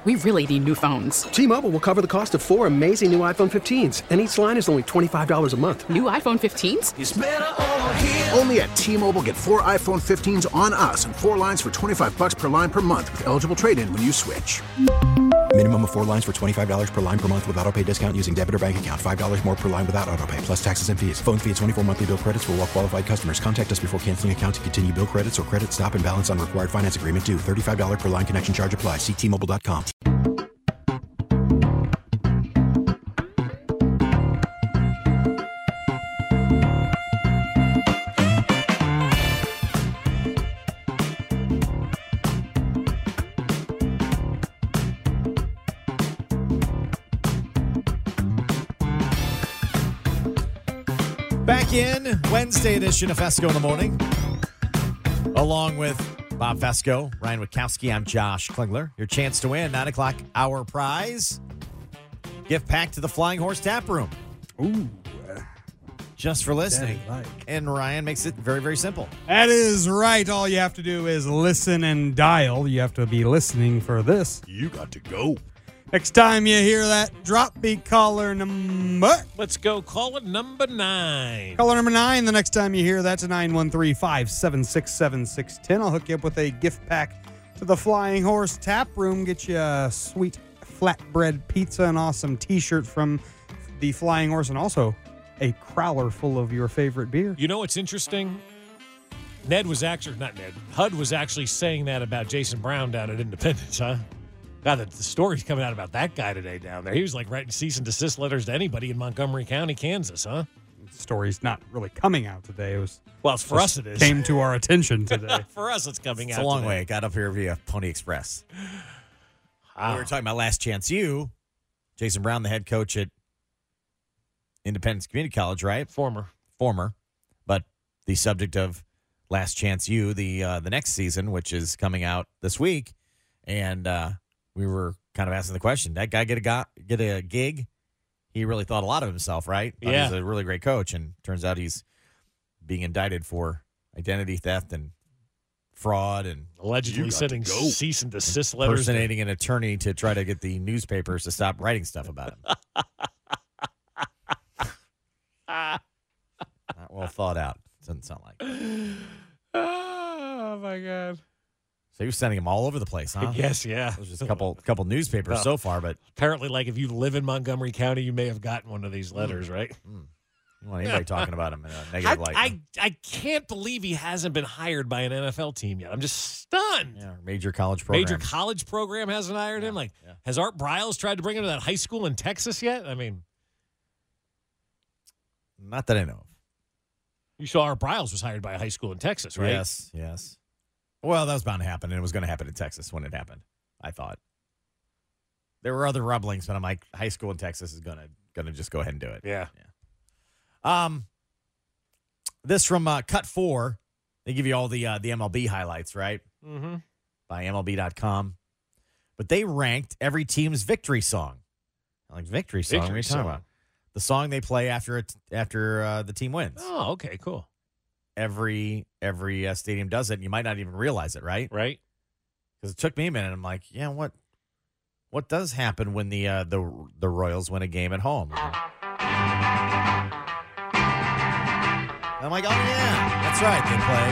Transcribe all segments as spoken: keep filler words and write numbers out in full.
we really need new phones. T-Mobile will cover the cost of four amazing new iPhone fifteens, and each line is only twenty-five dollars a month. New iPhone fifteens? It's better over here. Only at T-Mobile, get four iPhone fifteens on us and four lines for twenty-five dollars per line per month with eligible trade-in when you switch. Minimum of four lines for twenty-five dollars per line per month with autopay discount using debit or bank account. five dollars more per line without autopay, plus taxes and fees. Phone fee at twenty-four monthly bill credits for well-qualified customers. Contact us before canceling account to continue bill credits or credit stop and balance on required finance agreement due. thirty-five dollars per line connection charge applies. See T Mobile dot com. Back in Wednesday edition of Fesco in the Morning, along with Bob Fesco, Ryan Witkowski. I'm Josh Klingler. Your chance to win nine o'clock hour prize gift pack to the Flying Horse Tap Room. Ooh, just for listening. like. And Ryan makes it very, very simple. That is right. All you have to do is listen and dial. You have to be listening for this. You got to go. Next time you hear that, drop me caller number. Let's go. Call it number nine. Caller number nine. The next time you hear that's a nine one three, five seven six, seven six one zero. I'll hook you up with a gift pack to the Flying Horse Tap Room. Get you a sweet flatbread pizza, an awesome T-shirt from the Flying Horse, and also a crowler full of your favorite beer. You know what's interesting? Ned was actually, not Ned, H U D was actually saying that about Jason Brown down at Independence, huh? God, the, the story's coming out about that guy today down there. He was like writing cease and desist letters to anybody in Montgomery County, Kansas, huh? The story's not really coming out today. It was well, for us it is. Came to our attention today. For us, it's coming it's out. It's a long today. way. It got up here via Pony Express. Wow. We were talking about Last Chance U. Jason Brown, the head coach at Independence Community College, right? Former, former, but the subject of Last Chance U, the uh, the next season, which is coming out this week, and uh, we were kind of asking the question: that guy get a go- get a gig? He really thought a lot of himself, right? Thought yeah, he's a really great coach, and turns out he's being indicted for identity theft and fraud and allegedly sending cease and desist letters, impersonating an attorney to try to get the newspapers to stop writing stuff about him. Not well thought out. Doesn't sound like. Oh my God! So he was sending them all over the place, huh? Yes, yeah. There's just a couple, couple newspapers well, so far, but apparently, like if you live in Montgomery County, you may have gotten one of these letters, mm. right? Mm. You want anybody talking about him in a negative I, light? I, I can't believe he hasn't been hired by an N F L team yet. I'm just stunned. Yeah, major college program. Major college program hasn't hired yeah, him. Like, yeah. has Art Briles tried to bring him to that high school in Texas yet? I mean, not that I know of. You saw Art Briles was hired by a high school in Texas, right? Yes, yes. Well, that was bound to happen, and it was going to happen in Texas when it happened, I thought. There were other rumblings, but I'm like, high school in Texas is going to going to just go ahead and do it. Yeah. yeah. Um, This from uh, Cut four. They give you all the uh, the M L B highlights, right? Mm-hmm. By M L B dot com. But they ranked every team's victory song. I'm like, victory song? Victory what are you talking song. about? The song they play after it, after uh, the team wins. Oh, okay, cool. Every every uh, stadium does it, and you might not even realize it, right? Right. Because it took me a minute. I'm like, yeah, what what does happen when the uh, the the Royals win a game at home? I'm like, oh yeah, that's right.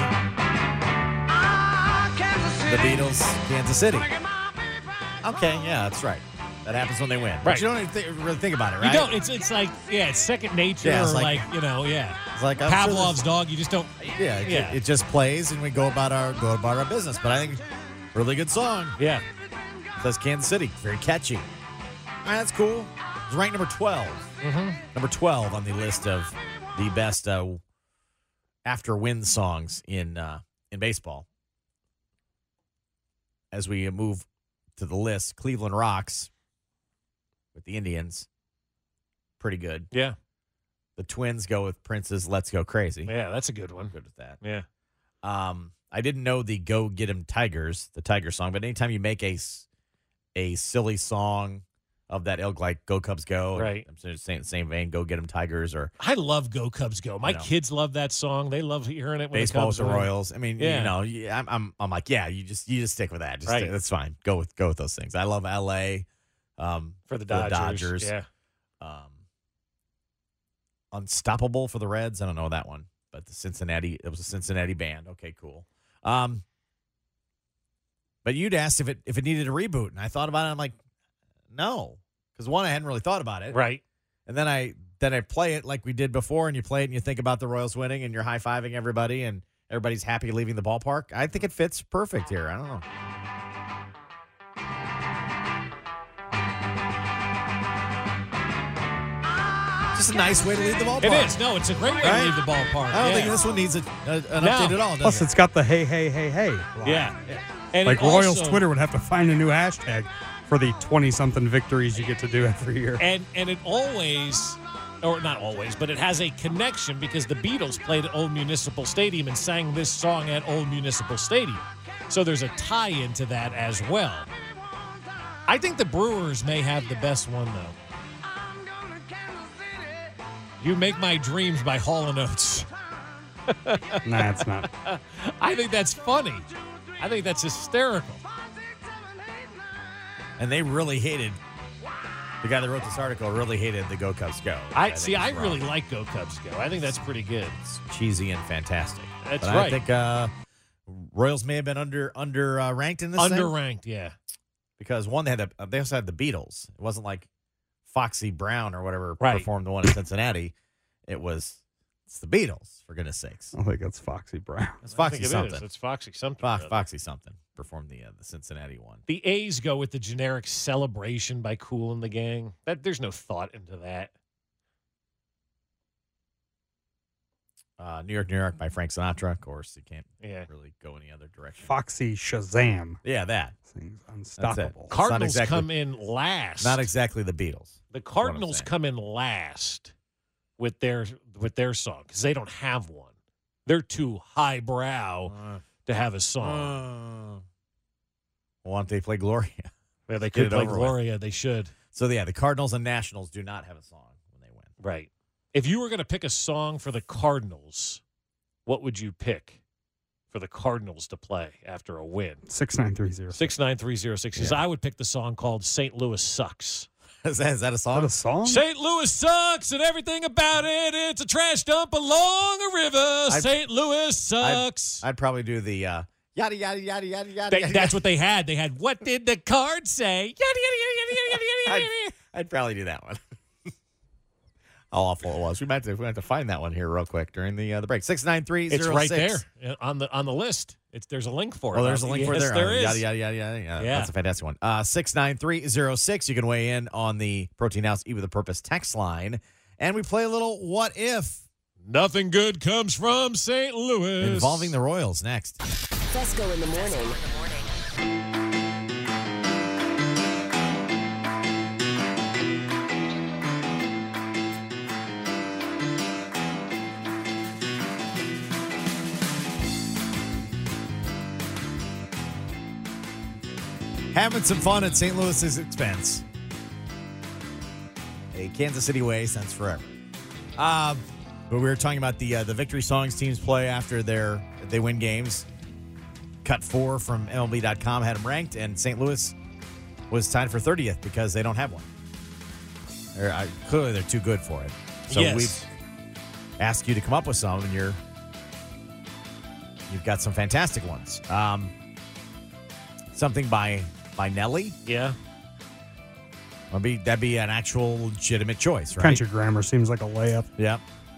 They play the Beatles, Kansas City. Okay, yeah, that's right. That happens when they win. Right. But you don't even th- really think about it, right? You don't. It's it's like yeah, it's second nature. Yeah, it's or like- like, you know, yeah. It's like I'm sure Pavlov's this- dog. You just don't. Yeah, it, Yeah. It, just plays and we go about our go about our business. But I think really good song. Yeah. It says Kansas City, very catchy. All right, that's cool. It's ranked number twelve. Mm-hmm. Number twelve on the list of the best uh, after win songs in uh, in baseball. As we move to the list, Cleveland Rocks with the Indians, pretty good. Yeah. The Twins go with Prince's "Let's Go Crazy." Yeah, that's a good one. Good with that. Yeah. Um, I didn't know the "Go Get 'Em Tigers," the Tiger song, but anytime you make a s- a silly song of that ilk, like Go Cubs Go. Right. I'm saying same, same vein, Go Get 'em Tigers, or I love Go Cubs Go. My You know. kids love that song. They love hearing it when baseball the with Cubs the win. Royals. I mean, Yeah. you know, yeah, I'm, I'm I'm like, yeah, you just you just stick with that. Just Right. stick- that's fine. Go with go with those things. I love L A um, For the Dodgers. Dodgers. Yeah. Um, Unstoppable for the Reds. I don't know that one, but the Cincinnati. It was a Cincinnati band. Okay, cool. Um, but you'd asked if it if it needed a reboot, and I thought about it. I'm like, no, because one, I hadn't really thought about it, Right. and then I then I play it like we did before, and you play it and you think about the Royals winning, and you're high fiving everybody, and everybody's happy leaving the ballpark. I think it fits perfect here. I don't know. Just a nice way to leave the ballpark. It is. No, it's a great way Right? to leave the ballpark. I don't yeah. think this one needs a, a, an No. update at all. Does Plus, it? it's got the hey, hey, hey, hey. line. Yeah. And Like it Royals also- Twitter would have to find a new hashtag for the twenty-something victories you get to do every year. And and it always, or not always, but it has a connection because the Beatles played at Old Municipal Stadium and sang this song at Old Municipal Stadium. So there's a tie into that as well. I think the Brewers may have the best one, though. You Make My Dreams by Hall and Oates. Nah, it's not. I think that's funny. I think that's hysterical. And they really hated the guy that wrote this article. Really hated the Go Cubs Go. I think see. is I wrong. really like Go Cubs Go. I think that's pretty good. It's cheesy and fantastic. That's but right. I think uh, Royals may have been under under uh, ranked in this thing Underranked, yeah. because one, they had the, they also had the Beatles. It wasn't like Foxy Brown or whatever Right. performed the one in Cincinnati. It was it's the Beatles, for goodness sakes. I don't think that's Foxy Brown. It's I Foxy think it something. is. It's Foxy something. Fox, or other. Foxy something performed the uh, the Cincinnati one. The A's go with the generic Celebration by Kool and the Gang. That there's no thought into that. Uh, New York, New York by Frank Sinatra. Of course, you can't Yeah. really go any other direction. Foxy Shazam Yeah, that. sings Unstoppable. Car- Cardinals exactly- come in last. Not exactly the Beatles. the what I'm Cardinals saying. come in last with their with their song because they don't have one. They're too highbrow Uh, to have a song. uh, why don't they play Gloria? Yeah, they get could it play over with. Gloria. They should. So, yeah, the Cardinals and Nationals do not have a song when they win. Right. If you were going to pick a song for the Cardinals, what would you pick for the Cardinals to play after a win? six nine three zero. six nine three zero six. Because I would pick the song called Saint Louis Sucks. Is that, is that a Is song? that a song? Saint Louis sucks and everything about it. It's a trash dump along a river. Saint Louis sucks. I'd probably do the uh, yada, yada, yada, yada, yada. They- yada, that's yada. what they had. They had, what did the card say? Yada, yada, yada, yada, yada, yada, I'd, yada. I'd probably do that one. How awful it was. We might have to, we might have to find that one here real quick during the uh, the break. six nine three It's zero right six. there uh, on the on the list. It's There's a link for it. Oh, there's a link for it Yes, there. there Uh, is. Yada, yada, yada, yada, yada. Yeah. That's a fantastic one. Uh, six nine three zero six. You can weigh in on the Protein House Eat with a Purpose text line. And we play a little What If Nothing good comes from Saint Louis. involving the Royals next. Fesco in the morning. Having some fun at Saint Louis's expense. A Kansas City way since forever. Um, but we were talking about the uh, the victory songs teams play after their they win games. Cut four from M L B dot com had them ranked, and Saint Louis was tied for thirtieth because they don't have one. They're, uh, clearly, they're too good for it. So Yes. we've asked you to come up with some, and you're you've got some fantastic ones. Um, something by by Nelly. Yeah. Would be that'd be an actual legitimate choice, right? Country Grammar seems like a layup. Yep.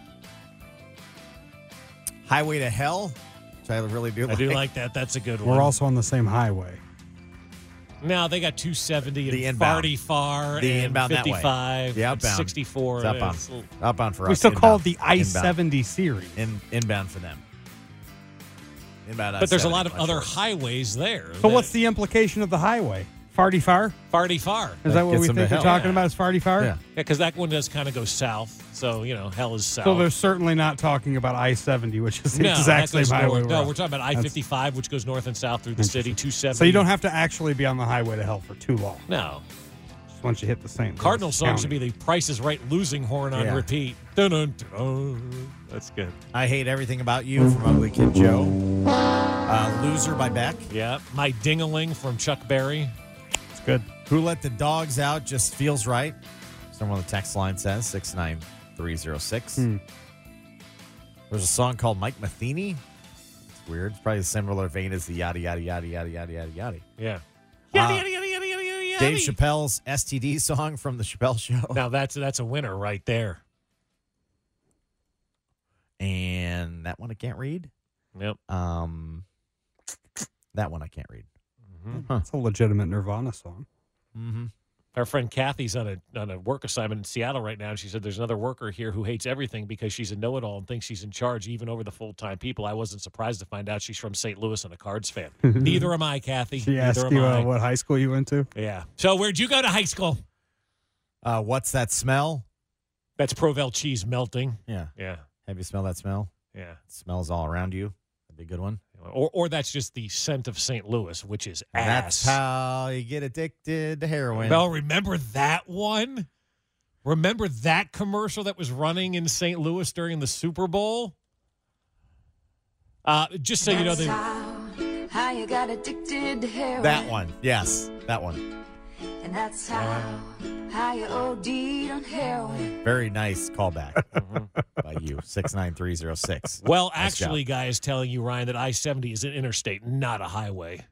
Highway to Hell, which I really do I like. do like that. That's a good one. We're also on the same highway. Now they got two seventy and The inbound. Farty Far The and inbound that way. fifty-five The and outbound. sixty-four. It's outbound. It's a little- Outbound for us. We still call it Inbound. the I Inbound. seventy series. In, inbound for them. Inbound But there's a I seventy, lot of much other worse. highways there. So what's the implication of the highway? Farty Far? Farty Far? Is That that what gets we them think to we're hell. talking Yeah. about is Farty Far? Yeah. Yeah, because that one does kind of go south. So, you know, hell is south. So they're certainly not talking about I seventy, which is the no, exact that goes same highway. north. we're No, on. we're talking about I fifty-five, which goes north and south through the city, two seventy. So you don't have to actually be on the highway to hell for too long. No. Just once you hit the Saint Louis Cardinal song County. should be the Price is Right losing horn on Yeah. repeat. Dun, dun, dun. That's good. I Hate Everything About You from Ugly Kid Joe. Uh, Loser by Beck. Yeah. My Ding-a-Ling from Chuck Berry. It's good. Who Let the Dogs Out Just Feels Right. Someone on the text line says six nine three zero six. Hmm. There's a song called Mike Matheny. It's weird. It's probably a similar vein as the yada, yada, yada, yada, yada, yada, yada. Yeah. Uh, Yada, yada, yada, yada, yada, yada. Dave Chappelle's S T D song from The Chappelle Show. Now, that's, that's a winner right there. And that one I can't read. Yep. Um, That one I can't read. Huh. It's a legitimate Nirvana song. Mm-hmm. Our friend Kathy's on a on a work assignment in Seattle right now, and she said there's another worker here who hates everything because she's a know-it-all and thinks she's in charge even over the full-time people. I wasn't surprised to find out she's from Saint Louis and a Cards fan. Neither am I, Kathy. She Neither asked am you I. uh, what high school you went to? Yeah. So where'd you go to high school? Uh, What's That Smell? That's Provel cheese melting. Yeah. Yeah. Have you smelled that smell? Yeah. It smells all around you. That'd be a good one. Or or that's just the scent of Saint Louis, which is ass. That's how you get addicted to heroin. Well, remember that one? Remember that commercial that was running in Saint Louis during the Super Bowl? Uh, just so you know, they, how, how you got addicted to heroin. That one. Yes, that one. And that's how, how you O D'd on heroin. Very nice callback by you. six nine three zero six. well, Nice actually, job. guys, telling you, Ryan, that I seventy is an interstate, not a highway.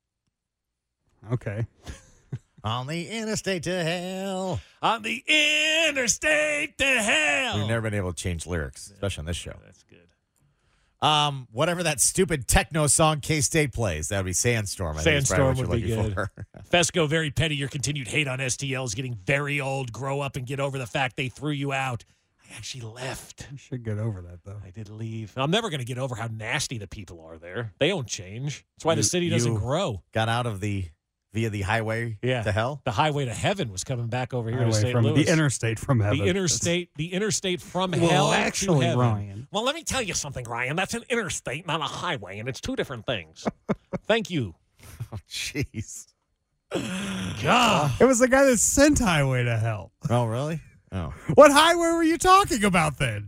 Okay. On the interstate to hell. On the interstate to hell. We've never been able to change lyrics, especially on this show. That's good. Um, whatever that stupid techno song K-State plays, that would be Sandstorm. I think is probably Sandstorm what would you're be looking good. for. Fesco, very petty. Your continued hate on S T L is getting very old. Grow up and get over the fact they threw you out. I actually left. You should get over that, though. I did leave. I'm never going to get over how nasty the people are there. They don't change. That's why You- the city doesn't you grow. Got out of the via the highway Yeah. to hell. The highway to heaven was coming back over here to Highway Saint from Louis. the interstate from heaven. The interstate, the interstate from Well, hell actually, to heaven. Ryan. Well, let me tell you something, Ryan. That's an interstate, not a highway, and it's two different things. Thank you. Oh, jeez. God. It was the guy that sent Highway to Hell. Oh, really? Oh. What highway were you talking about then?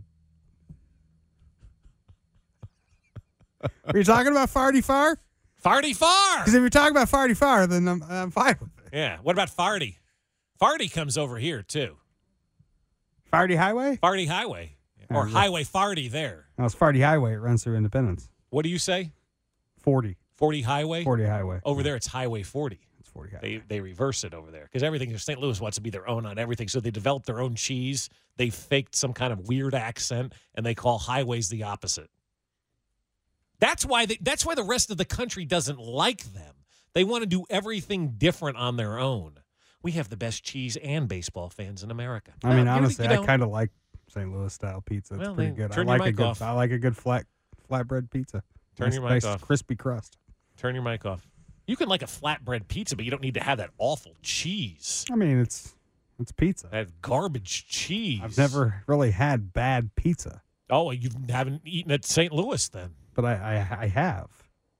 Were you talking about Farty Far? Farty Far. Because if you're talking about Farty Far, then I'm, I'm fine with it. Yeah. What about Farty? Farty comes over here, too. Farty Highway? Farty Highway. Or yeah. Highway Farty there. No, it's Farty Highway. It runs through Independence. What do you say? forty. forty Highway? forty Highway. Over there, it's Highway forty. It's forty Highway. They they reverse it over there because everything Saint Louis wants to be their own on everything. So they developed their own cheese. They faked some kind of weird accent, and they call highways the opposite. That's why they, that's why the rest of the country doesn't like them. They want to do everything different on their own. We have the best cheese and baseball fans in America. I mean, Well, you- honestly, you I know, kind of like Saint Louis style pizza. It's Well, pretty then good. I turn your like a mic good. off. I like a good flat flatbread pizza. Turn nice, your mic nice off. crispy crust. turn your mic off. You can like a flatbread pizza, but you don't need to have that awful cheese. I mean, it's it's pizza. That garbage cheese. I've never really had bad pizza, Oh, you haven't eaten at Saint Louis then? but I I, I have.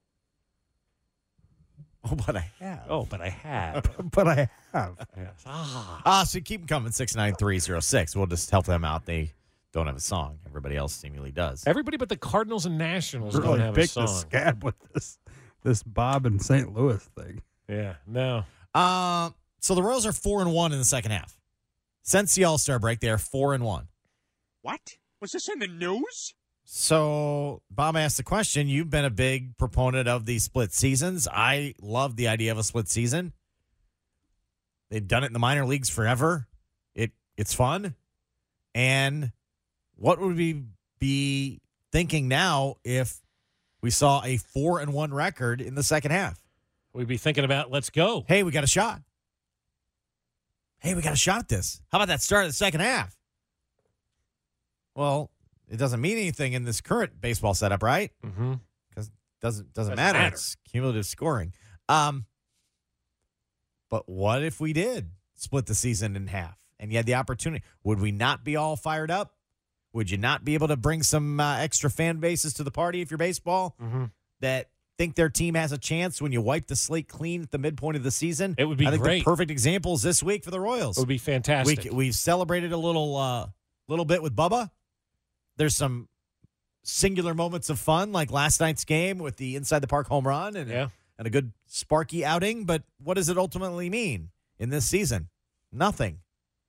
Oh, but I have. Oh, but I have. But I have. Yes. Ah. Ah, so keep them coming. six nine three zero six. We'll just help them out. They don't have a song. Everybody else seemingly does. Everybody but the Cardinals and Nationals don't Really have a picked song. the scab with this this Bob and Saint Louis thing. Yeah, no. Uh, so the Royals are four and one in the second half. Since the All Star break, they are four and one. What? Was this in the news? So Bob asked the question. You've been a big proponent of these split seasons. I love the idea of a split season. They've done it in the minor leagues forever. It it's fun. And what would we be thinking now if we saw a four and one record in the second half? We'd be thinking about let's go. Hey, we got a shot. Hey, we got a shot at this. How about that start of the second half? Well, it doesn't mean anything in this current baseball setup, right? Mm-hmm. Because it doesn't doesn't, Doesn't matter. matter. It's cumulative scoring. Um, but what if we did split the season in half and you had the opportunity? Would we not be all fired up? Would you not be able to bring some uh, extra fan bases to the party if you're baseball? Mm-hmm. That think their team has a chance when you wipe the slate clean at the midpoint of the season? It would be I think great. the perfect examples this week for the Royals. It would be fantastic. We, we've celebrated a little, uh, little bit with Bubba. There's some singular moments of fun, like last night's game with the inside the park home run and, yeah. and a good sparky outing. But what does it ultimately mean in this season? Nothing.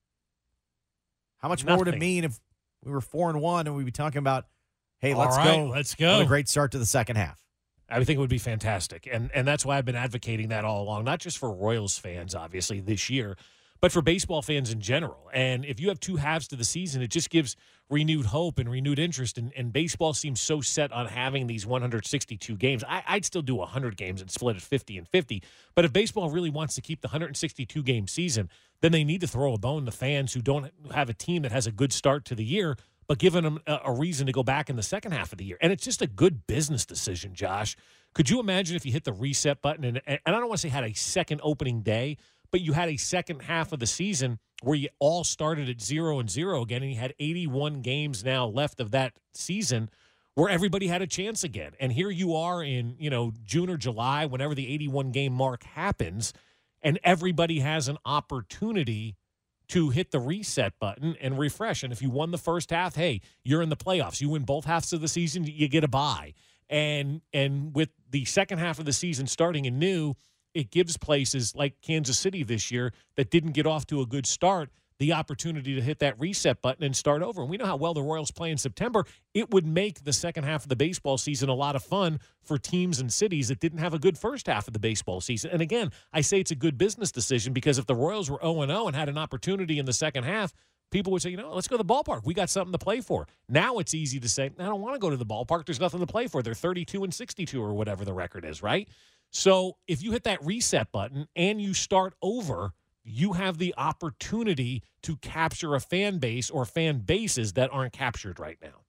How much Nothing. more would it mean if we were four and one and we'd be talking about, hey, All let's right, go. let's go. What a great start to the second half. I think it would be fantastic. And and that's why I've been advocating that all along, not just for Royals fans, obviously, this year, but for baseball fans in general. And if you have two halves to the season, it just gives renewed hope and renewed interest. And, and baseball seems so set on having these one hundred sixty-two games. I, I'd still do one hundred games and split it fifty and fifty. But if baseball really wants to keep the one hundred sixty-two game season, then they need to throw a bone to fans who don't have a team that has a good start to the year, but giving them a, a reason to go back in the second half of the year. And it's just a good business decision, Josh. Could you imagine if you hit the reset button and, and I don't want to say had a second opening day, but you had a second half of the season where you all started at zero and zero again, and you had eighty-one games now left of that season where everybody had a chance again. And here you are in, you know, June or July, whenever the eighty-one game mark happens, and everybody has an opportunity to hit the reset button and refresh. And if you won the first half, hey, you're in the playoffs. You win both halves of the season, you get a bye. And and with the second half of the season starting anew, it gives places like Kansas City this year that didn't get off to a good start the opportunity to hit that reset button and start over. And we know how well the Royals play in September. It would make the second half of the baseball season a lot of fun for teams and cities that didn't have a good first half of the baseball season. And again, I say it's a good business decision because if the Royals were oh and oh and had an opportunity in the second half, people would say, you know, let's go to the ballpark. We got something to play for. Now it's easy to say, I don't want to go to the ballpark. There's nothing to play for. They're thirty-two and sixty-two or whatever the record is, right? So if you hit that reset button and you start over, you have the opportunity to capture a fan base or fan bases that aren't captured right now.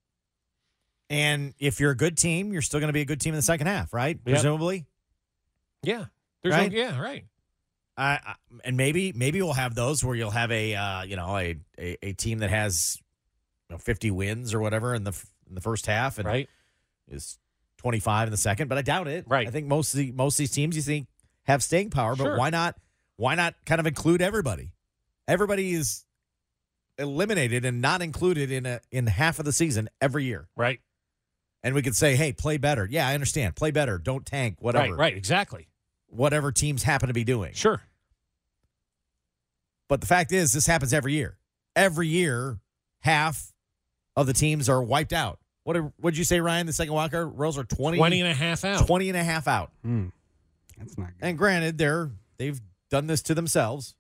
And if you're a good team, you're still going to be a good team in the second half, right? Yep. Presumably. Yeah. There's right? No, yeah, right. Uh, uh, and maybe maybe we'll have those where you'll have a uh, you know a, a, a team that has you know, fifty wins or whatever in the in the first half and right. is twenty-five in the second, but I doubt it. Right. I think most of the most of these teams you think have staying power, but Sure. why not why not kind of include everybody? Everybody is eliminated and not included in a in half of the season every year. Right. And we could say, hey, play better. Yeah, I understand. Play better. Don't tank, whatever. Right, right, exactly. Whatever teams happen to be doing. Sure. But the fact is, this happens every year. Every year, half of the teams are wiped out. What did what'd you say, Ryan? The second wild card Royals are twenty, twenty and a half out. twenty and a half out. Mm, that's not good. And granted, they're they've done this to themselves.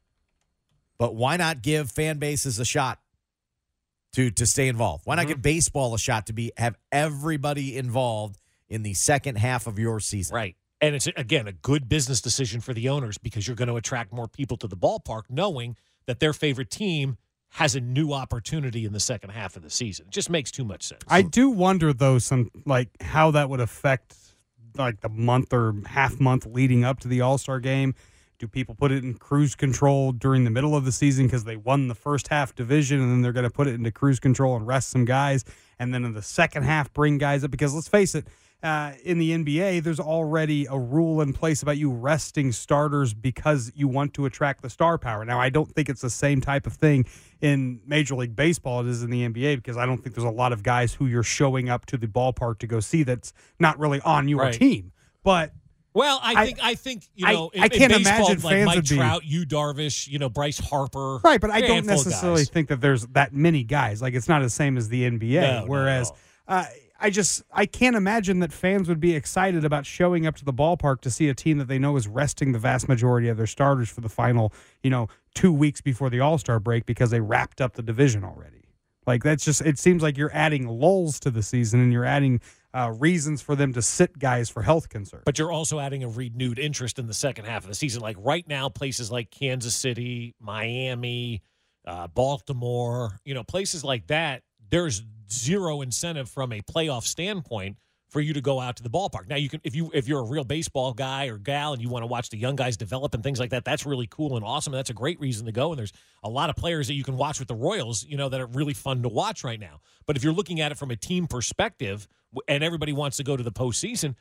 But why not give fan bases a shot to to stay involved? Why not Mm-hmm. give baseball a shot to be have everybody involved in the second half of your season? Right. And it's, again, a good business decision for the owners because you're going to attract more people to the ballpark knowing that their favorite team has a new opportunity in the second half of the season. It just makes too much sense. I do wonder, though, some like how that would affect like the month or half month leading up to the All-Star game. Do people put it in cruise control during the middle of the season because they won the first half division and then they're going to put it into cruise control and rest some guys and then in the second half bring guys up? Because let's face it, uh, in the N B A, there's already a rule in place about you resting starters because you want to attract the star power. Now, I don't think it's the same type of thing in Major League Baseball as it is in the N B A because I don't think there's a lot of guys who you're showing up to the ballpark to go see that's not really on your Right. team. But Well, I I- think I think you I- know. in, I can't in baseball, imagine like fans Mike would be- Trout, Yu Darvish, you know Bryce Harper. Right, but I a don't handful of necessarily guys. think that there's that many guys. Like, it's not the same as the N B A. No, no, whereas, no. Uh, I just I can't imagine that fans would be excited about showing up to the ballpark to see a team that they know is resting the vast majority of their starters for the final, you know, two weeks before the All-Star break because they wrapped up the division already. Like, that's just, it seems like you're adding lulls to the season and you're adding uh, reasons for them to sit guys for health concerns. But you're also adding a renewed interest in the second half of the season. Like right now, places like Kansas City, Miami, uh, Baltimore, you know, places like that, there's zero incentive from a playoff standpoint for you to go out to the ballpark. Now, you can if you if you're a real baseball guy or gal and you want to watch the young guys develop and things like that, that's really cool and awesome. And that's a great reason to go. And there's a lot of players that you can watch with the Royals, you know, that are really fun to watch right now. But if you're looking at it from a team perspective and everybody wants to go to the postseason,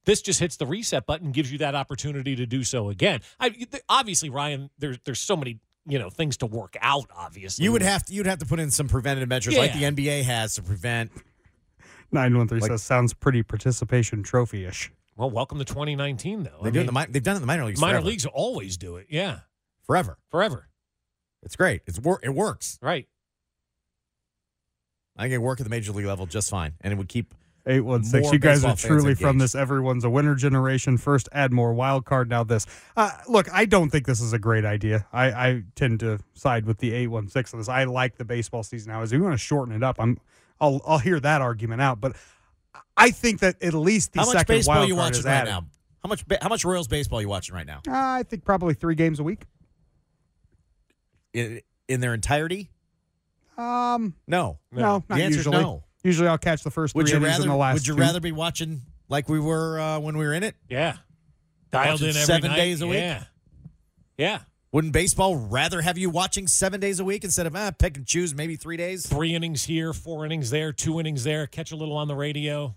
This just hits the reset button, gives you that opportunity to do so again. I, obviously, Ryan, there's there's so many you know things to work out. Obviously, You would have to you'd have to put in some preventative measures Yeah. like the N B A has to prevent. nine one three Like- says, sounds pretty participation trophy-ish. Well, welcome to twenty nineteen, though. They I do it in mean, the, mi- they've done it in the minor leagues. minor forever. leagues always do it. Yeah, forever. forever. It's great. It's wor- It works. Right. I think it work at the major league level just fine, and it would keep. eight one six. More You guys baseball are fans truly from engaged. this everyone's a winner generation. First, add more wild card. Now this. Uh, look, I don't think this is a great idea. I, I tend to side with the eight one six on this. I like the baseball season now. As we want to shorten it up, I'm I'll I'll hear that argument out. But I think that at least the How much second baseball wild you card watching is right added. now? How much? Ba- how much Royals baseball you watching right now? Uh, I think probably three games a week. In, in their entirety? Um, No. no, not The answer's usually. no. Usually, I'll catch the first Would three you innings rather? and the last Would you two. rather be watching like we were uh, when we were in it? Yeah. Dialed Watching in every seven night. days a week? Yeah. Yeah. Wouldn't baseball rather have you watching seven days a week instead of ah, pick and choose maybe three days? Three innings here, four innings there, two innings there. Catch a little on the radio.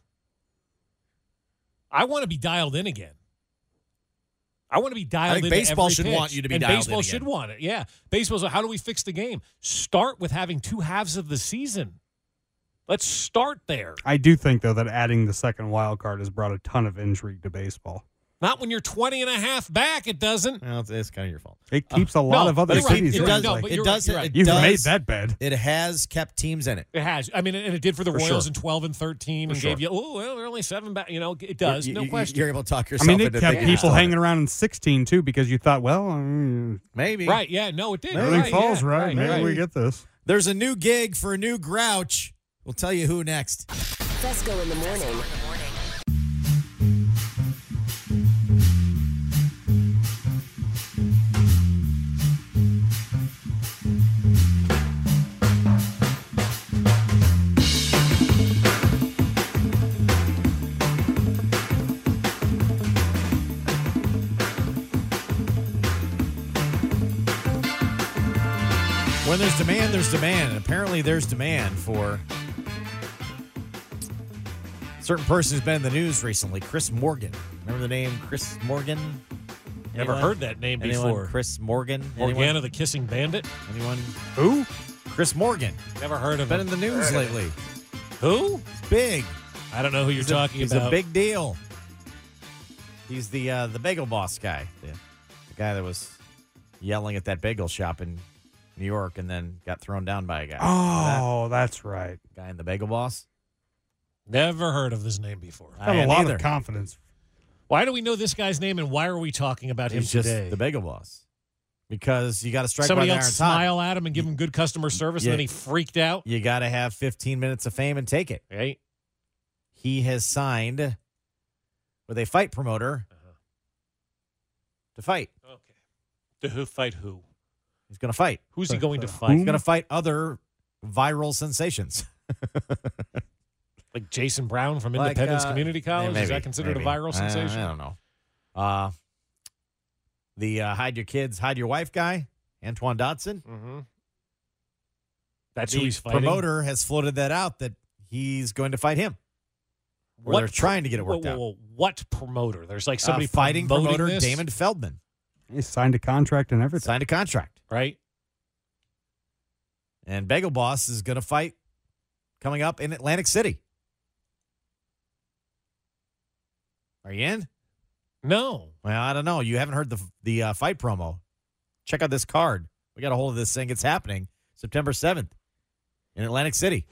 I want to be dialed in again. I want to be dialed I think in. baseball every should pitch. want you to be and dialed in baseball again. should want it. Yeah. Baseball's how do we fix the game? Start with having two halves of the season. Let's start there. I do think, though, that adding the second wild card has brought a ton of intrigue to baseball. Not when you're twenty and a half back, it doesn't. Well, it's, it's kind of your fault. It keeps a lot no, of other you're right. cities. It in does- play. no, but it you're does. right, you're right. It You've does, made that bed. It has kept teams in it. It has. I mean, and it did for the For Royals sure. in twelve and thirteen and For gave sure. you, oh, well, they're only seven back. You know, it does. You- no you- question. You're able to talk I yourself mean, it into kept thinking people it's hanging on it. around in sixteen, too, because you thought, well, um, Maybe. Right. Yeah. No, it did. everything right, falls yeah, right. Maybe right. we get this. There's a new gig for a new Grouch. We'll tell you who next. Fesco in the morning. When there's demand, there's demand. And apparently there's demand for a certain person who's been in the news recently, Chris Morgan. Remember the name Chris Morgan? Never Anyone? heard that name Anyone? before. Chris Morgan? Morgana Anyone? the Kissing Bandit? Anyone? Who? Chris Morgan. Never heard of Been him. in the news lately. Who? He's big. I don't know who you're He's talking a, he's about. a big deal. He's the uh, the bagel boss guy. The, the guy that was yelling at that bagel shop in New York and then got thrown down by a guy. Remember Oh, that's right. that guy in the bagel boss? Never heard of his name before. I Have a hadn't lot either. of confidence. Why do we know this guy's name and why are we talking about him He's just today? the bagel boss. Because you got to strike Somebody while the else iron's hot. smile at him and give him good customer service Yeah. and then he freaked out. You got to have fifteen minutes of fame and take it. Right? He has signed with a fight promoter to fight. Okay. To who fight who? He's going to fight. Who's he going to He's fight? going to fight other viral sensations. Like Jason Brown from Like, Independence uh, Community College? maybe, Is that considered maybe. a viral I- sensation? I, don't know. Uh, the uh, hide your kids, hide your wife guy, Antoine Dotson. Mm-hmm. That's the who he's fighting. promoter has floated that out that he's going to fight him. Or What they're trying to get it worked whoa, out. whoa, whoa. What promoter? There's like somebody uh, fighting promoting promoter this, Damon Feldman He signed a contract and everything. signed a contract, right? and Bagel Boss is going to fight coming up in Atlantic City. Are you in? No. Well, I don't know. You haven't heard the the uh, fight promo. Check out this card. We got a hold of this thing. It's happening September seventh in Atlantic City.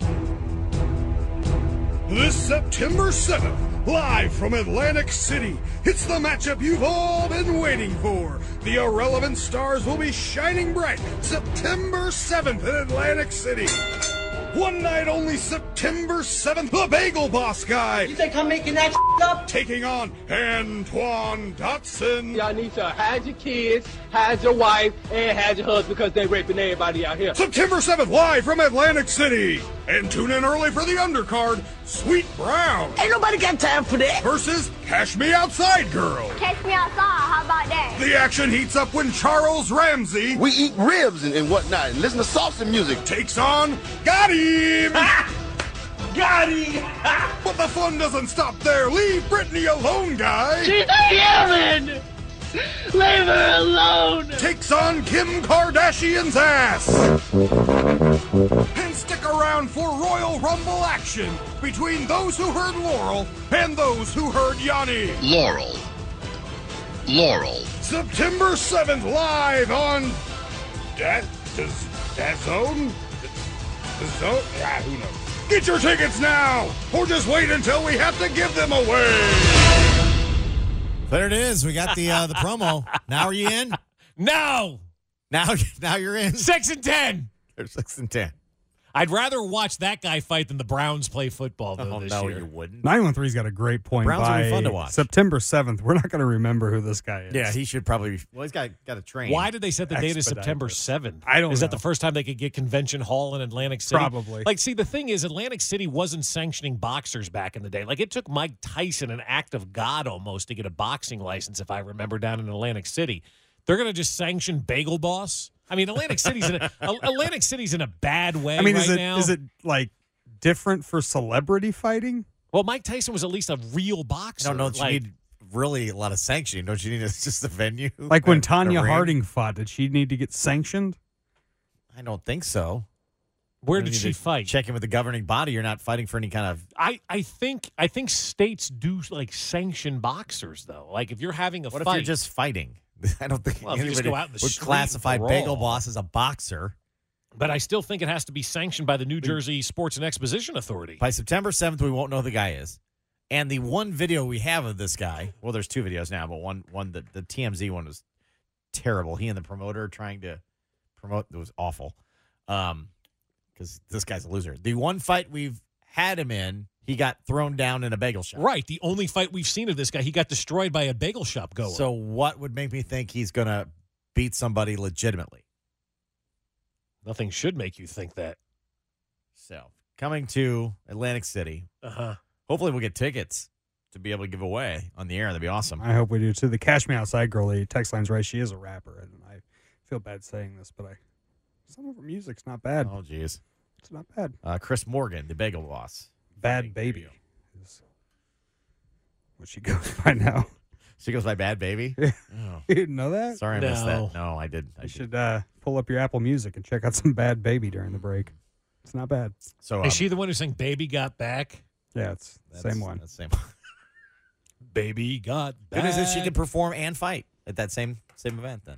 This September seventh, live from Atlantic City, it's the matchup you've all been waiting for. The Irrelevant Stars will be shining bright September seventh in Atlantic City. One night only, September seventh, the Bagel Boss guy. You think I'm making that up? Taking on Antoine Dotson. Y'all need to hide your kids, hide your wife, and hide your husband because they raping everybody out here. September seventh, live from Atlantic City. And tune in early for the undercard, Sweet Brown. Ain't nobody got time for that. Versus Cash Me Outside Girl. Catch me outside, how about that? The action heats up when Charles Ramsey, We eat ribs and, and whatnot and listen to salsa music. takes on Got Him. Got him! But the fun doesn't stop there. Leave Brittany alone, guy. She's a human! Leave her alone! Takes on Kim Kardashian's ass. And stick around for Royal Rumble action between those who heard Laurel and those who heard Yanni. Laurel. Laurel. September seventh, live on that does that zone? The zone? Yeah, who knows? Get your tickets now, or just wait until we have to give them away. There it is. We got the uh, the promo. Now are you in? No. Now, now you're in. Six and ten. They're six and ten. I'd rather watch that guy fight than the Browns play football, though, Oh, this no, year. you wouldn't. nine one three's got a great point. Browns By will be fun to watch. September seventh, we're not going to remember who this guy is. Yeah, he should probably. Well, he's got got to train. Why did they set the date as Expedite September this. seventh? I don't Is that know. the first time they could get Convention Hall in Atlantic City? Probably. Like, see, the thing is, Atlantic City wasn't sanctioning boxers back in the day. Like, it took Mike Tyson an act of God almost to get a boxing license, if I remember, down in Atlantic City. They're going to just sanction Bagel Boss? I mean, Atlantic City's in a, Atlantic City's in a bad way I mean, right is it now. is it like different for celebrity fighting? Well, Mike Tyson was at least a real boxer. I don't know that like, you need really a lot of sanctioning. Don't you need a, just a venue? Like when and a Tanya ring? Harding fought, did she need to get sanctioned? I don't think so. Where You did need she to fight? Check in with the governing body. You're not fighting for any kind of. I, I think I think states do like sanction boxers though. Like if you're having a What fight, if you're just fighting? I don't think Well, if you just anybody go out in the would street classify and Bagel brawl. Boss as a boxer. but I still think it has to be sanctioned by the New Jersey Sports and Exposition Authority. By September seventh, we won't know who the guy is. And the one video we have of this guy, well, there's two videos now, but one, one the, the T M Z one was terrible. He and the promoter trying to promote, it was awful. Um, because this guy's a loser. The one fight we've had him in, he got thrown down in a bagel shop. Right, the only fight we've seen of this guy, he got destroyed by a bagel shop goer. So what would make me think he's going to beat somebody legitimately? Nothing should make you think that. So coming to Atlantic City, Uh-huh. hopefully we'll get tickets to be able to give away on the air. That'd be awesome. I hope we do too. The Cash Me Outside girl, the text line's right. She is a rapper, and I feel bad saying this, but I some of her music's not bad. Oh, geez. It's not bad. Uh, Chris Morgan, the Bagel Boss. Bad Baby is what she goes by now. She goes by Bad Baby? Yeah. Oh. You didn't know that? Sorry I missed No. that. No, I did. I You did. should uh, pull up your Apple Music and check out some Bad Baby during the break. It's not bad. So um, Is she the one who sang Baby Got Back? Yeah, it's the that's- same one. That's the same one. Baby Got Back. Good news is she can perform and fight at that same same event then.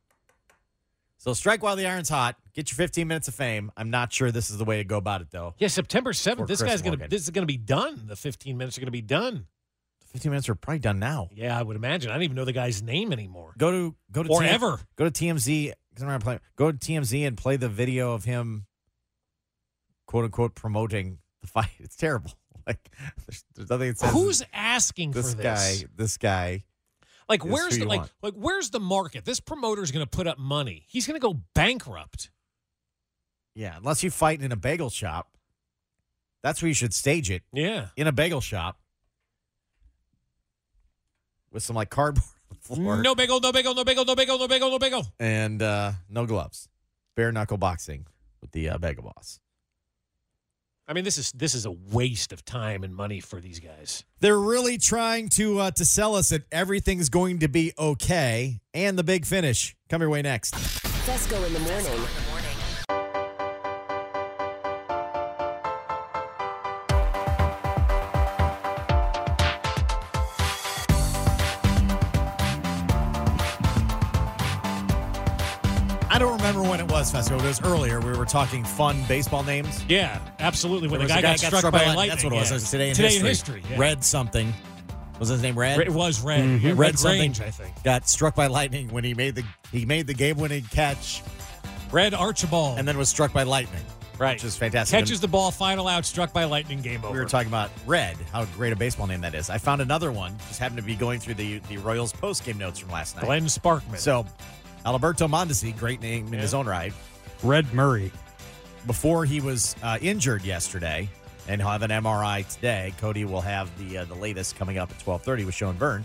So strike while the iron's hot. Get your fifteen minutes of fame. I'm not sure this is the way to go about it, though. Yeah, September seventh. For This Chris guy's gonna Morgan. this is gonna be done. The fifteen minutes are gonna be done. fifteen minutes are probably done now. Yeah, I would imagine. I don't even know the guy's name anymore. Go to go to Or T M- ever. Go to T M Z. 'cause I'm not playing. Go to T M Z and play the video of him, quote unquote, promoting the fight. It's terrible. Like there's, there's nothing that says Who's asking this for guy. this? This guy. Like is where's who the you like want. like where's the market? This promoter's gonna put up money. He's gonna go bankrupt. Yeah, unless you fight in a bagel shop, that's where you should stage it. Yeah. In a bagel shop with some like cardboard on the floor. No bagel, no bagel, no bagel, no bagel, no bagel, no bagel. And uh, no gloves. Bare knuckle boxing with the uh, Bagel Boss. I mean, this is this is a waste of time and money for these guys. They're really trying to uh, to sell us that everything's going to be okay. And the big finish. Come your way next. Fesco in the morning. I don't remember when it was, Fesco. It was earlier. We were talking fun baseball names. Yeah, absolutely. When There the was guy, a got, struck, by, lightning. That's what it was. Yeah. It was today in today history. in history. Yeah. Red something. Was his name Red? It was Red. Mhm. Yeah, Red, Red something. Grange, I think. Got struck by lightning when he made the he made the game-winning catch. Red Archibald. And then was struck by lightning. Right. Which is fantastic. Catches the ball, final out, struck by lightning, game over. We were talking about Red, how great a baseball name that is. I found another one. Just happened to be going through the, the Royals post-game notes from last night. Glenn Sparkman. So, Alberto Mondesi, great name in Yeah. his own right. Red Murray. Before he was uh, injured yesterday, and he'll have an M R I today. Cody will have the uh, the latest coming up at twelve thirty with Sean Byrne.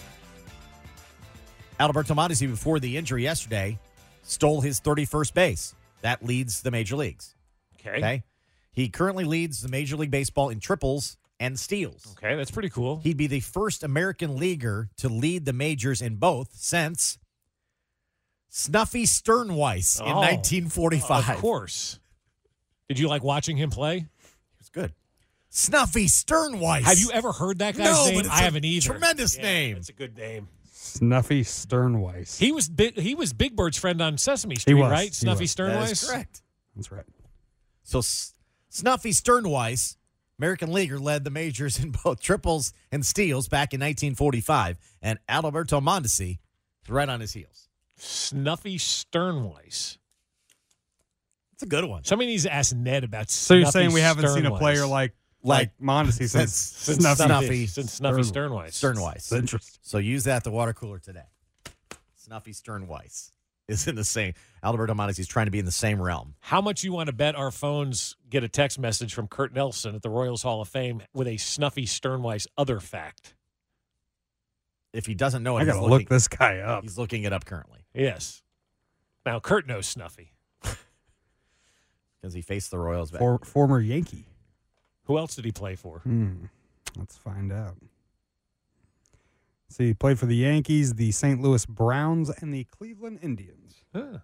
Alberto Mondesi, before the injury yesterday, stole his thirty-first base. That leads the major leagues. Okay. Okay. He currently leads the Major League Baseball in triples and steals. Okay, that's pretty cool. He'd be the first American leaguer to lead the majors in both since Snuffy Sternweiss in Oh, nineteen forty-five. Of course. Did you like watching him play? He was good. Snuffy Sternweiss. Have you ever heard that guy's No, name? but it's I a haven't either. tremendous Yeah, name. It's a good name. Snuffy Sternweiss. He was big, he was Big Bird's friend on Sesame Street, was, right? he Snuffy was. Sternweiss. That is correct. That's right. So S- Snuffy Sternweiss, American leaguer, led the majors in both triples and steals back in nineteen forty-five, and Adalberto Mondesi is right on his heels. Snuffy Sternweiss. It's a good one. Somebody needs to ask Ned about. So you're Snuffy saying we haven't seen a Sternweiss. player like like Mondesi since, Since Snuffy. Snuffy, since Snuffy Sternweiss. Sternweiss. That's interesting. So use that at the water cooler today. Snuffy Sternweiss is in the same. Alberto Mondesi is trying to be in the same realm. How much you want to bet our phones get a text message from Kurt Nelson at the Royals Hall of Fame with a Snuffy Sternweiss other fact? If he doesn't know it, I he's gotta looking, look this guy up. He's looking it up currently Yes. Now Kurt knows Snuffy. because he faced the Royals back. For, former Yankee. Who else did he play for? Hmm. Let's find out. See, he played for the Yankees, the Saint Louis Browns, and the Cleveland Indians. Huh.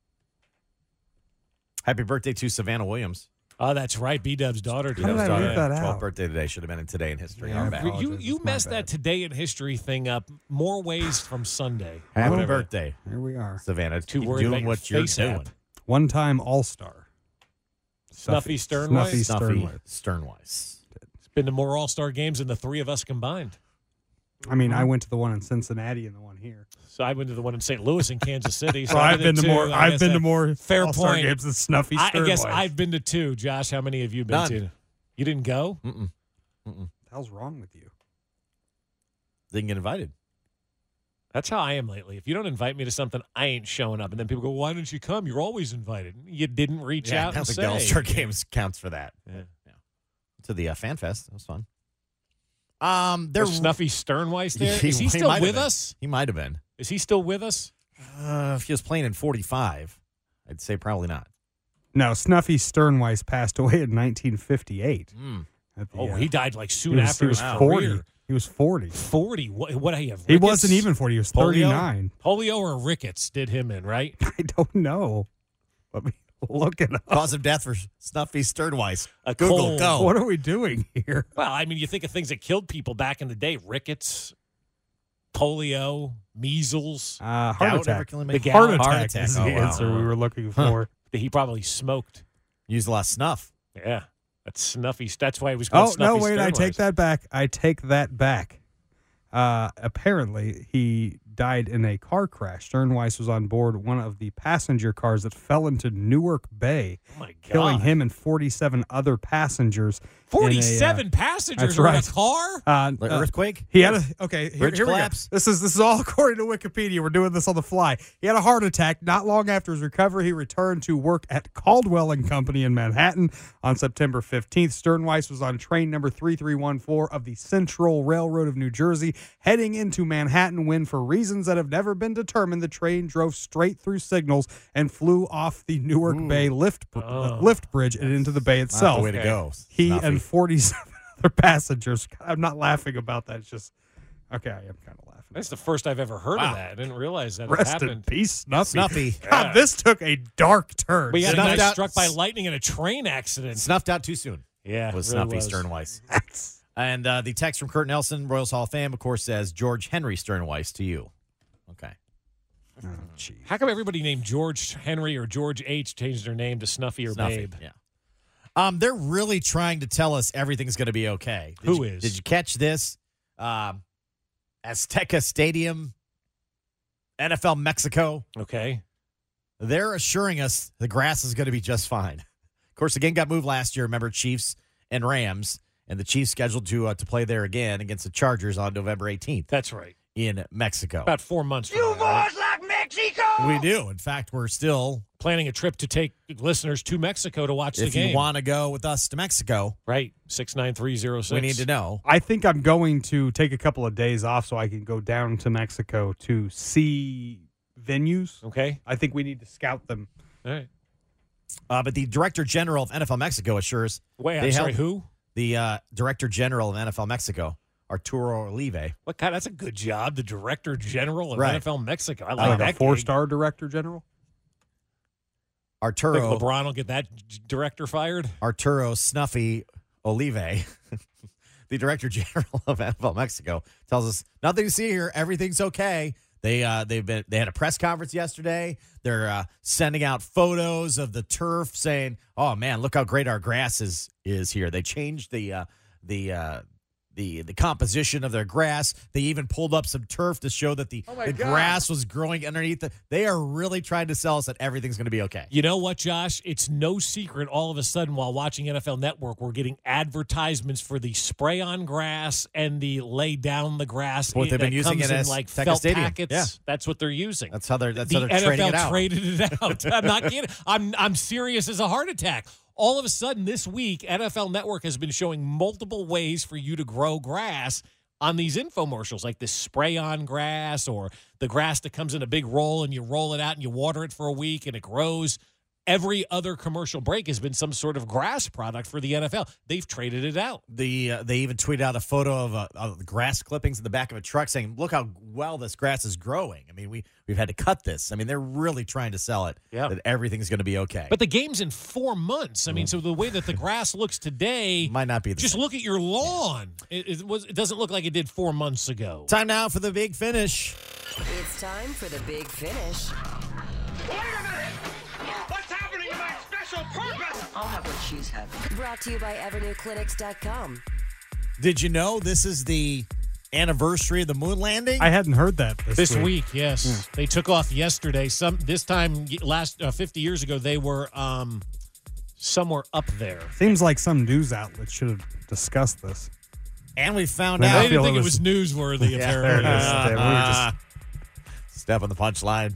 Happy birthday to Savannah Williams. Oh, that's right. B-Dub's daughter. How did I daughter. leave that twelfth out? birthday today. Should have been in Today in History. Yeah, Our I bad. apologize. You you It's my messed that bad. Today in History thing up more ways from Sunday. Happy Whatever. birthday, Here we are. Savannah. Too Keep worried about doing your what you're face doing. app. One-time All-Star. Snuffy Sternweiss. Snuffy Snuffy Sternweiss. Sternweiss. Been to more All-Star games than the three of us combined. I mean, I went to the one in Cincinnati and the one here. So I went to the one in Saint Louis and Kansas City. So So I I've did been to too. more. I I've guess been to that- more fair All-Star point. games than Snuffy I, I Sternweiss. guess I've been to two. Josh, how many have you been None. to? You didn't go? Mm-mm. What the hell's wrong with you? Didn't get invited. That's how I am lately. If you don't invite me to something, I ain't showing up. And then people go, "Why didn't you come? You're always invited." You didn't reach Yeah, out I and think say. the All-Star Games counts for that. Yeah. Yeah. To the uh, Fan Fest. That was fun. Um, they're Was Snuffy Sternweiss there? He- Is he he still might have with been. us? He might have been. Is he still with us? Uh, if he was playing in forty-five, I'd say probably not. No, Snuffy Sternweiss passed away in nineteen fifty-eight. Mm. At the, Oh, uh, he died like soon he was, after he was his forty. career. He was forty. forty. What, what do you have? He Rickets? wasn't even forty. He was Polio? thirty-nine. Polio or rickets did him in, right? I don't know. Let me look it up. Cause of death for Snuffy Sternweiss. A Google, cold- go. What are we doing here? Well, I mean, you think of things that killed people back in the day: rickets, polio, measles. Uh, heart Gout ever attack. killing The me? gout. Heart attack, Heart attack. is the Oh, wow. answer we were looking Huh. for. He probably smoked. Used a lot of snuff. Yeah, that's Snuffy. That's why he was called Oh, Snuffy no, wait. I Sternweiss. take that back. I take that back. Uh, apparently, he died in a car crash. Sternweiss was on board one of the passenger cars that fell into Newark Bay, Oh my God! killing him and forty-seven other passengers. in a, uh, Forty-seven passengers that's were in right. a car. Uh, Like uh, earthquake? He had a okay. Here, Bridge here we go. collapse? This is this is all according to Wikipedia. We're doing this on the fly. He had a heart attack. Not long after his recovery, he returned to work at Caldwell and Company in Manhattan on September fifteenth. Sternweiss was on train number three three one four of the Central Railroad of New Jersey, heading into Manhattan when, for reasons that have never been determined, the train drove straight through signals and flew off the Newark Bay lift br- uh, Oh. lift bridge and into the bay Not itself. the way to go. He Snuffy. and forty-seven other passengers. I'm not laughing about that. It's just okay. I am kind of laughing. That's the first I've ever heard Wow. of that. I didn't realize that Rest had in happened. peace, Snuffy. Snuffy. God, this took a dark turn. We had a Snuffed guy out- struck by lightning in a train accident. Snuffed out too soon. Yeah, was it really Snuffy was. Sternweiss. And uh, the text from Kurt Nelson, Royals Hall of Fame, of course, says George Henry Sternweiss to you. Okay. Oh, gee. How come everybody named George Henry or George H changed their name to Snuffy or Snuffy. Babe? Yeah. Um, they're really trying to tell us everything's going to be okay. Did Who you- is? Did you catch this? Um, Azteca Stadium, N F L Mexico. Okay. They're assuring us the grass is going to be just fine. Of course, the game got moved last year. Remember, Chiefs and Rams, and the Chiefs scheduled to uh, to play there again against the Chargers on November eighteenth That's right. in Mexico. About four months from now, right? like Mexico! We do. In fact, we're still. Planning a trip to take listeners to Mexico to watch the If game. you want to go with us to Mexico, Right. six nine three zero six. we need to know. I think I'm going to take a couple of days off so I can go down to Mexico to see venues. Okay. I think we need to scout them. All right. Uh, but the Director General of N F L Mexico assures. Wait, they I'm sorry, held- who? The uh, Director General of N F L Mexico, Arturo Olive. What kind? That's a good job. The Director General of Right. N F L Mexico. I like Like that. a four-star director general? Arturo. Think LeBron will get that g- director fired? Arturo Snuffy Olive, the Director General of N F L Mexico, tells us nothing to see here. Everything's okay. They uh, they've been they had a press conference yesterday. They're uh, sending out photos of the turf, saying, "Oh man, look how great our grass is is here." They changed the uh, the. Uh, The, the composition of their grass. They even pulled up some turf to show that the, Oh my the God. grass was growing underneath. The, they are really trying to sell us that everything's going to be okay. You know what, Josh? It's no secret all of a sudden while watching N F L Network, we're getting advertisements for the spray on grass and the lay down the grass. What they've that been using comes it in as like Tecca felt Stadium. packets. Yeah. That's what they're using. That's how they're that's the how they're N F trading L it out. traded it out. I'm not kidding. I'm I'm serious as a heart attack. All of a sudden this week, N F L Network has been showing multiple ways for you to grow grass on these infomercials, like this spray-on grass or the grass that comes in a big roll and you roll it out and you water it for a week and it grows. Every other commercial break has been some sort of grass product for the N F L. They've traded it out. The uh, they even tweeted out a photo of, uh, of the grass clippings in the back of a truck saying, "Look how well this grass is growing." I mean, we we've had to cut this. I mean, they're really trying to sell it Yeah. that everything's going to be okay. But the game's in four months. I mean, so the way that the grass looks today might not be the just same. look at your lawn. It, it was. It doesn't look like it did four months ago. Time now for the big finish. It's time for the big finish. Wait a minute! What's happening to my special purpose? I'll have what she's having. Brought to you by Evernew Clinics dot com. Did you know this is the anniversary of the moon landing? I hadn't heard that this, This week. week, yes, they took off yesterday. Some this time y- last uh, fifty years ago, they were um, somewhere up there. Seems like some news outlet should have discussed this. And we found Man, I out. They didn't feel think it it was was- newsworthy. Yeah, apparently, there it is. There, we were just- Step on the punchline.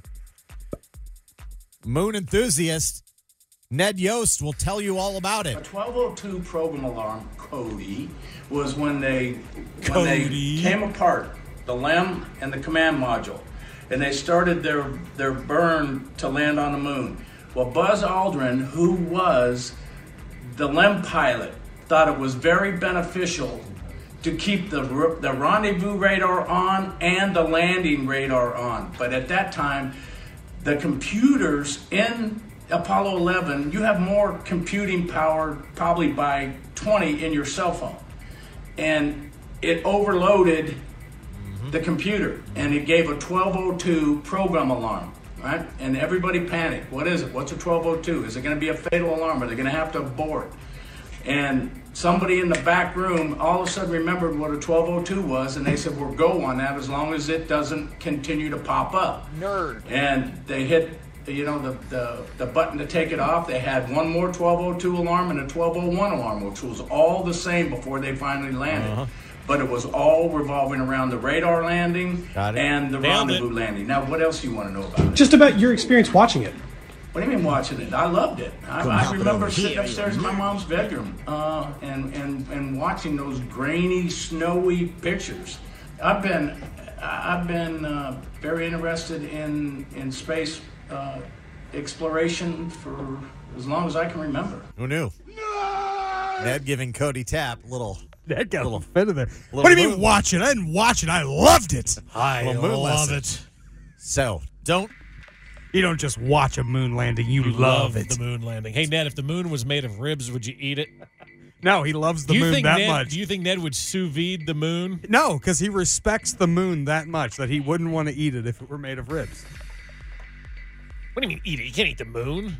Moon enthusiast Ned Yost will tell you all about it. twelve oh two program alarm, Cody, was when they when Cody. they came apart, the L E M and the command module, and they started their their burn to land on the moon. Well, Buzz Aldrin, who was the L E M pilot, thought it was very beneficial to keep the the rendezvous radar on and the landing radar on. But at that time, the computers in Apollo eleven, you have more computing power probably by twenty in your cell phone. And it overloaded the computer and it gave a twelve oh two program alarm, right? And everybody panicked. What is it? What's a twelve oh two? Is it going to be a fatal alarm? Are they going to have to abort? And somebody in the back room all of a sudden remembered what a twelve oh two was, and they said, we'll go on that as long as it doesn't continue to pop up. Nerd. And they hit, you know, the, the, the button to take it off. They had one more twelve oh two alarm and a twelve oh one alarm, which was all the same before they finally landed. Uh-huh. But it was all revolving around the radar landing Got it. and the Nailed rendezvous it. landing. Now, what else do you want to know about it? Just about your experience watching it. What do you mean watching it? I loved it. I, Couldn't I help it remember over sitting here. upstairs in my mom's bedroom uh, and, and, and watching those grainy, snowy pictures. I've been I've been uh, very interested in in space uh, exploration for as long as I can remember. Who knew? Ned giving Cody Tapp a little. That got a Little- little fit in there. little What do you mean moon. watch it? I didn't watch it. I loved it. I Little moon love lesson. it. So don't. You don't just watch a moon landing. You love it. the moon landing. Hey Ned, if the moon was made of ribs, would you eat it? No, he loves the do you moon think that Ned, much. Do you think Ned would sous vide the moon? No, because he respects the moon that much that he wouldn't want to eat it if it were made of ribs. What do you mean eat it? You can't eat the moon.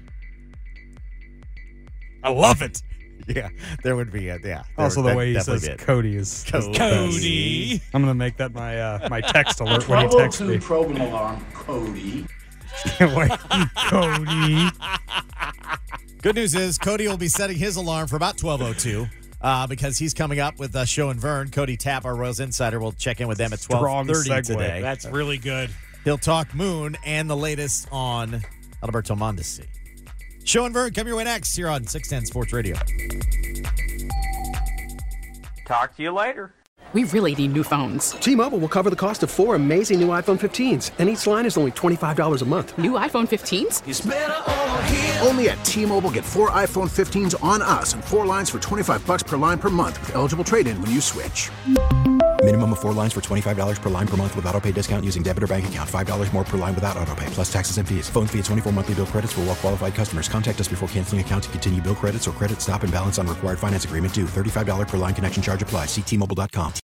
I love it. Yeah, there would be a yeah. there Also, would- the that way he definitely says be it. Cody is Cody. is the best. Cody. I'm gonna make that my uh, my text alert when he twelve oh texts two me. program alarm, Cody. Can't wait, Cody. Good news is Cody will be setting his alarm for about twelve oh two uh, because he's coming up with uh, Show and Vern. Cody Tapp, our Royals insider, will check in with them at twelve Strong thirty segue. today. That's really good. He'll talk moon and the latest on Alberto Mondesi. Show and Vern, come your way next here on six ten Sports Radio. Talk to you later. We really need new phones. T-Mobile will cover the cost of four amazing new iPhone fifteens, and each line is only twenty-five dollars a month. New iPhone fifteens? It's better over here. Only at T-Mobile, get four iPhone fifteens on us and four lines for twenty-five bucks per line per month with eligible trade-in when you switch. Minimum of four lines for twenty-five dollars per line per month with autopay discount using debit or bank account. five dollars more per line without autopay, plus taxes and fees. Phone fee at twenty-four monthly bill credits for well-qualified customers. Contact us before canceling account to continue bill credits or credit stop and balance on required finance agreement due. thirty-five dollars per line connection charge applies. See T Mobile dot com.